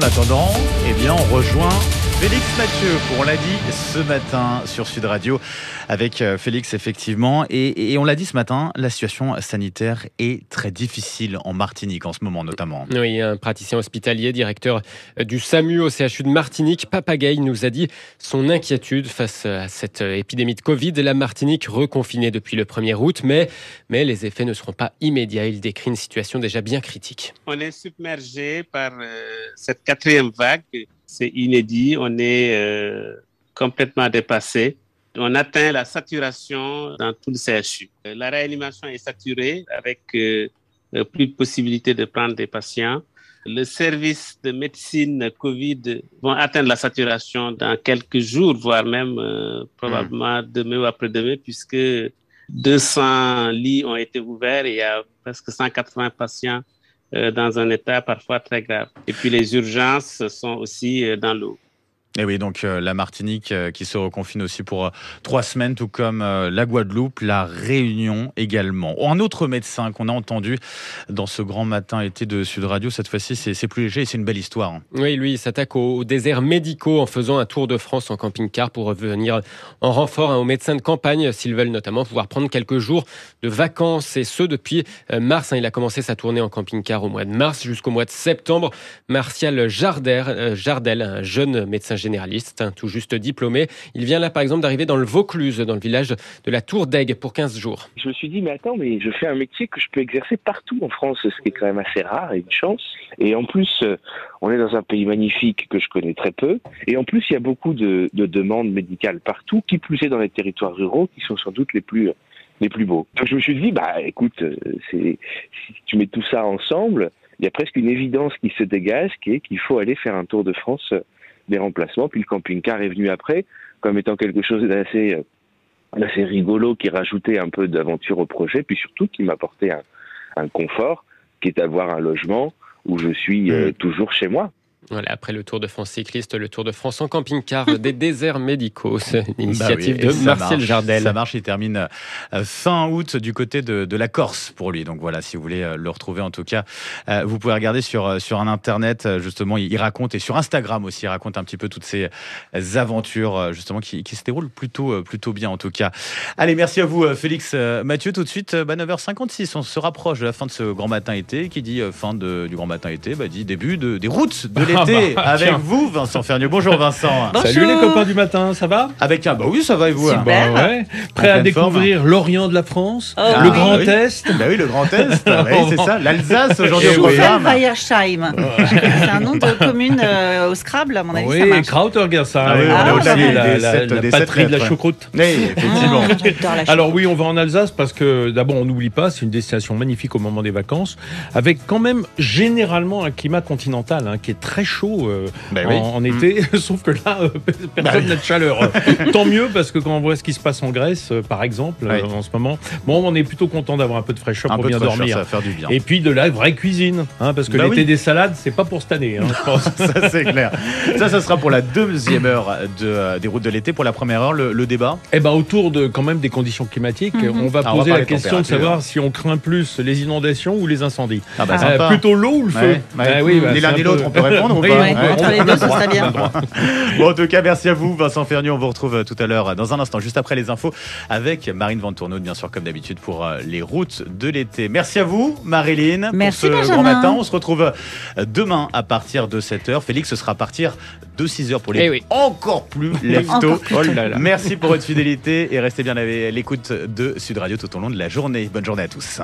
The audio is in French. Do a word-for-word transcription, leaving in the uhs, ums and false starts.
attendant, eh bien, on rejoint Félix Mathieu, on l'a dit ce matin sur Sud Radio, avec Félix effectivement. Et, et on l'a dit ce matin, la situation sanitaire est très difficile en Martinique en ce moment notamment. Oui, un praticien hospitalier, directeur du SAMU au C H U de Martinique, Papagaï, nous a dit son inquiétude face à cette épidémie de Covid. La Martinique reconfinée depuis le premier août, mais, mais les effets ne seront pas immédiats. Il décrit une situation déjà bien critique. On est submergé par euh, cette quatrième vague. C'est inédit, on est euh, complètement dépassé. On atteint la saturation dans tout le C H U. La réanimation est saturée avec euh, plus de possibilité de prendre des patients. Le service de médecine Covid vont atteindre la saturation dans quelques jours, voire même euh, probablement mmh. demain ou après-demain, puisque deux cents lits ont été ouverts et il y a presque cent quatre-vingts patients euh, dans un état parfois très grave. Et puis les urgences sont aussi euh, dans l'eau. Et oui, donc euh, la Martinique euh, qui se reconfine aussi pour euh, trois semaines, tout comme euh, la Guadeloupe, la Réunion également. Un autre médecin qu'on a entendu dans ce grand matin été de Sud Radio, cette fois-ci c'est, c'est plus léger et c'est une belle histoire. Hein. Oui, lui il s'attaque aux, aux déserts médicaux en faisant un tour de France en camping-car pour venir en renfort hein, aux médecins de campagne, s'ils veulent notamment pouvoir prendre quelques jours de vacances, et ce depuis euh, mars. Hein, il a commencé sa tournée en camping-car au mois de mars jusqu'au mois de septembre. Martial Jardel, euh, Jardel un jeune médecin généraliste, hein, tout juste diplômé. Il vient là, par exemple, d'arriver dans le Vaucluse, dans le village de la Tour d'Aigue, pour quinze jours. Je me suis dit, mais attends, mais je fais un métier que je peux exercer partout en France, ce qui est quand même assez rare et une chance. Et en plus, on est dans un pays magnifique que je connais très peu. Et en plus, il y a beaucoup de, de demandes médicales partout, qui plus est dans les territoires ruraux, qui sont sans doute les plus, les plus beaux. Donc je me suis dit, bah écoute, c'est, si tu mets tout ça ensemble, il y a presque une évidence qui se dégage, qui est qu'il faut aller faire un tour de France des remplacements, puis le camping-car est venu après, comme étant quelque chose d'assez, d'assez rigolo, qui rajoutait un peu d'aventure au projet, puis surtout qui m'apportait un, un confort, qui est d'avoir un logement où je suis euh, toujours chez moi. Voilà, après le Tour de France cycliste, le Tour de France en camping-car des déserts médicaux. C'est une initiative bah oui, de Martial Jardel. Ça marche, il termine fin août du côté de, de la Corse pour lui. Donc voilà, si vous voulez le retrouver en tout cas, vous pouvez regarder sur, sur un internet, justement, il raconte, et sur Instagram aussi, il raconte un petit peu toutes ces aventures justement qui, qui se déroulent plutôt, plutôt bien en tout cas. Allez, merci à vous Félix Mathieu. Tout de suite, bah, neuf heures cinquante-six, on se rapproche de la fin de ce grand matin été. Qui dit fin de, du grand matin été, bah, dit début de, des routes de l'été. Ah bah, avec tiens. vous, Vincent Fernieux. Bonjour Vincent. Bonjour. Salut les copains du matin, ça va? Avec un, bah oui, ça va et vous? Bah ouais. Prêt à découvrir forme. l'Orient de la France, oh, le oui. Grand oui. Est. Bah oui, le Grand Est. oui, c'est ça, l'Alsace aujourd'hui au programme. Weiersheim. C'est un nom de commune euh, au Scrabble, à mon avis. Oui, ça marche. Krautergersheim. Ah oui, on ah, est au-delà des, la, des, la, sept, la, des la patrie sept de la choucroute. Oui, effectivement. Ah, Alors oui, on va en Alsace parce que d'abord on n'oublie pas, c'est une destination magnifique au moment des vacances, avec quand même généralement un climat continental hein, qui est très chaud. Euh, bah oui. en, en été, mmh. sauf que là, euh, personne n'a bah de chaleur. Tant mieux, parce que quand on voit ce qui se passe en Grèce, euh, par exemple, oui. euh, en ce moment, bon, on est plutôt content d'avoir un peu de fraîcheur un pour bien dormir. Ça va faire du bien. Et puis de la vraie cuisine, hein, parce que bah l'été oui. des salades, c'est pas pour cette année, hein, je pense. Ça, c'est clair. Ça, ça sera pour la deuxième heure de, euh, des routes de l'été. Pour la première heure, le, le débat. Eh ben, autour de quand même des conditions climatiques, mmh. on va ah, poser on va la question de savoir si on craint plus les inondations ou les incendies. Ah bah, euh, plutôt l'eau ou le feu. Ouais, ouais. Ah, oui, bah, ni l'un ni l'autre, on peut répondre ou pas? Ouais, entre les deux, ça serait bien. Bon, en tout cas, merci à vous, Vincent Fernieux. On vous retrouve tout à l'heure, dans un instant, juste après les infos, avec Marine Vantourneau, bien sûr, comme d'habitude, pour les routes de l'été. Merci à vous, Marilyn, merci pour ce Benjamin. grand matin. On se retrouve demain à partir de sept heures. Félix, ce sera à partir de six heures pour les eh oui. encore plus lève-tôt. Oh là là. Merci pour votre fidélité et restez bien à l'écoute de Sud Radio tout au long de la journée. Bonne journée à tous.